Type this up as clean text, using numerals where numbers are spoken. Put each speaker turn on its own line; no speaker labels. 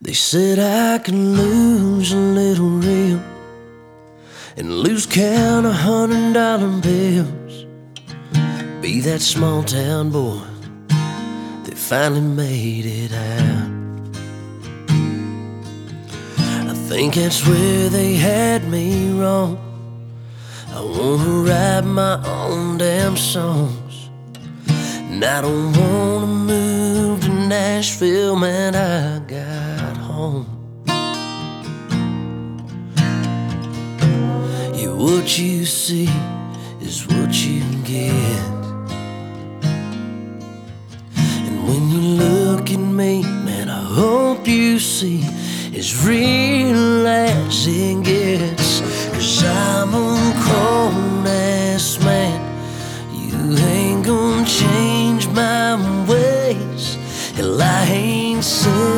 They said I could lose a little real and lose count of $100 bills. Be that small town boy that finally made it out. I think that's where they had me wrong. I wanna write my own damn songs, and I don't wanna move to Nashville, man, I got home. Yeah, what you see is what you get. And when you look at me, man, I hope you see as real as it gets. 'Cause I'm a grown-ass man. You ain't gonna change my ways. Hell, I ain't saying